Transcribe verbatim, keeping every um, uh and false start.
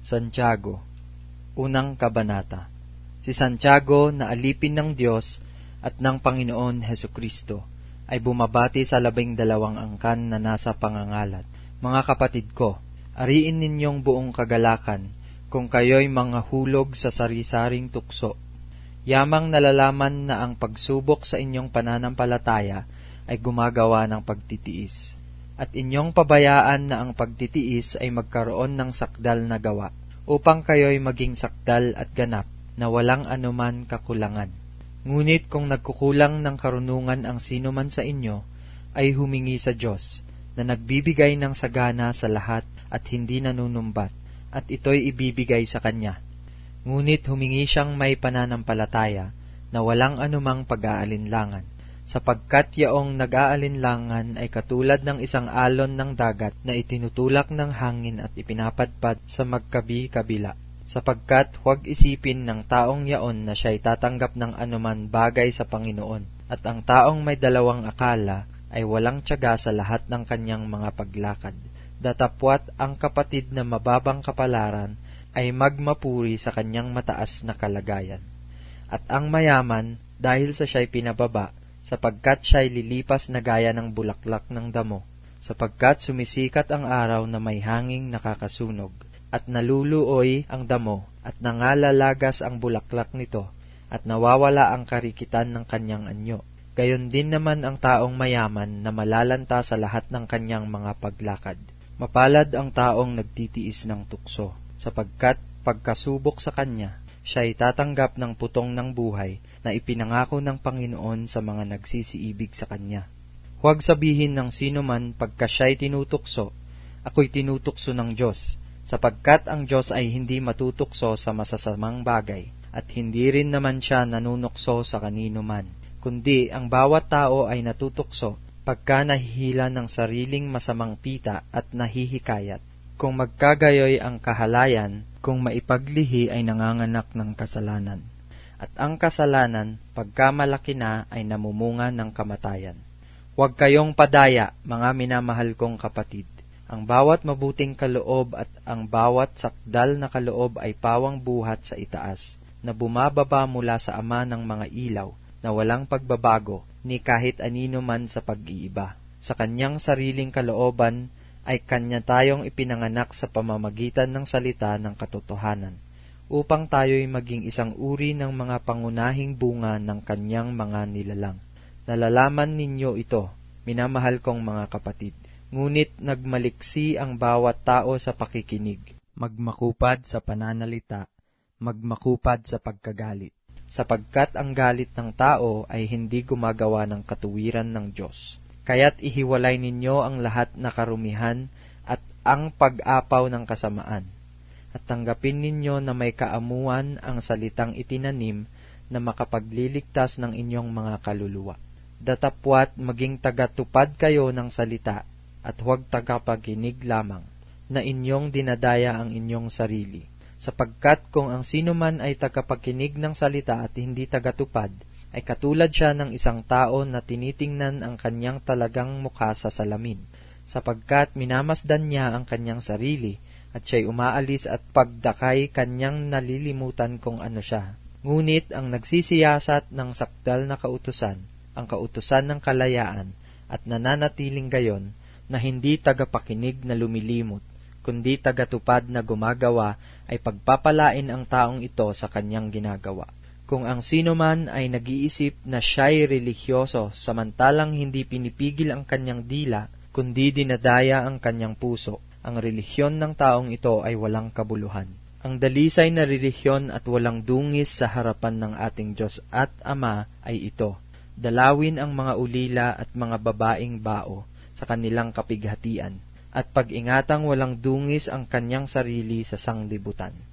Santiago, Unang Kabanata. Si Santiago na alipin ng Diyos at ng Panginoon Hesukristo ay bumabati sa labing dalawang angkan na nasa pangangalat. Mga kapatid ko, ariin ninyong buong kagalakan kung kayo'y mga hulog sa sari-saring tukso. Yamang nalalaman na ang pagsubok sa inyong pananampalataya ay gumagawa ng pagtitiis. At inyong pabayaan na ang pagtitiis ay magkaroon ng sakdal na gawa, upang kayo'y maging sakdal at ganap na walang anuman kakulangan. Ngunit kung nagkukulang ng karunungan ang sino man sa inyo, ay humingi sa Diyos, na nagbibigay ng sagana sa lahat at hindi nanunumbat, at ito'y ibibigay sa Kanya. Ngunit humingi siyang may pananampalataya, na walang anumang pag-aalinlangan, sapagkat yaong nag-aalinlangan ay katulad ng isang alon ng dagat na itinutulak ng hangin at ipinapadpad sa magkabi-kabila. Sapagkat huwag isipin ng taong yaon na siya'y tatanggap ng anuman bagay sa Panginoon, at ang taong may dalawang akala ay walang tiyaga sa lahat ng kanyang mga paglakad. Datapwat ang kapatid na mababang kapalaran ay magmapuri sa kanyang mataas na kalagayan. At ang mayaman, dahil sa siya'y pinababa, sapagkat siya'y lilipas na gaya ng bulaklak ng damo, sapagkat sumisikat ang araw na may hanging nakakasunog, at naluluoy ang damo, at nangalalagas ang bulaklak nito, at nawawala ang karikitan ng kanyang anyo. Gayon din naman ang taong mayaman na malalanta sa lahat ng kanyang mga paglakad. Mapalad ang taong nagtitiis ng tukso, sapagkat pagkasubok sa kanya, siya'y tatanggap ng putong ng buhay na ipinangako ng Panginoon sa mga nagsisiibig sa Kanya. Huwag sabihin ng sino man pagka siya'y tinutukso, ako'y tinutukso ng Diyos, sapagkat ang Diyos ay hindi matutukso sa masasamang bagay, at hindi rin naman siya nanunukso sa kanino man, kundi ang bawat tao ay natutukso pagka nahihila ng sariling masamang pita at nahihikayat. Kung magkagayoy ang kahalayan, kung maipaglihi ay nanganganak ng kasalanan. At ang kasalanan, pagka malaki na, ay namumunga ng kamatayan. Huwag kayong padaya, mga minamahal kong kapatid. Ang bawat mabuting kaloob at ang bawat sakdal na kaloob ay pawang buhat sa itaas, na bumababa mula sa Ama ng mga ilaw, na walang pagbabago, ni kahit anino man sa pag-iiba. Sa kanyang sariling kalooban, ay kanya tayong ipinanganak sa pamamagitan ng salita ng katotohanan, upang tayo'y maging isang uri ng mga pangunahing bunga ng kanyang mga nilalang. Nalalaman ninyo ito, minamahal kong mga kapatid. Ngunit nagmaliksi ang bawat tao sa pakikinig, magmakupad sa pananalita, magmakupad sa pagkagalit, sapagkat ang galit ng tao ay hindi gumagawa ng katuwiran ng Diyos. Kaya't ihiwalay ninyo ang lahat na karumihan at ang pag-apaw ng kasamaan, at tanggapin ninyo na may kaamuan ang salitang itinanim na makapagliligtas ng inyong mga kaluluwa. Datapwat maging tagatupad kayo ng salita, at huwag tagapakinig lamang, na inyong dinadaya ang inyong sarili. Sapagkat kung ang sino man ay tagapakinig ng salita at hindi tagatupad, ay katulad siya ng isang tao na tinitingnan ang kanyang talagang mukha sa salamin, sapagkat minamasdan niya ang kanyang sarili, at siya'y umaalis at pagdakay kanyang nalilimutan kung ano siya. Ngunit ang nagsisiyasat ng sakdal na kautusan, ang kautusan ng kalayaan, at nananatiling gayon, na hindi tagapakinig na lumilimot, kundi tagatupad na gumagawa, ay pagpapalain ang taong ito sa kanyang ginagawa. Kung ang sino man ay nag-iisip na siya'y relihiyoso, samantalang hindi pinipigil ang kanyang dila, kundi dinadaya ang kanyang puso, ang relihiyon ng taong ito ay walang kabuluhan. Ang dalisay na relihiyon at walang dungis sa harapan ng ating Diyos at Ama ay ito: dalawin ang mga ulila at mga babaeng bao sa kanilang kapighatian, at pag-ingatang walang dungis ang kanyang sarili sa sanglibutan.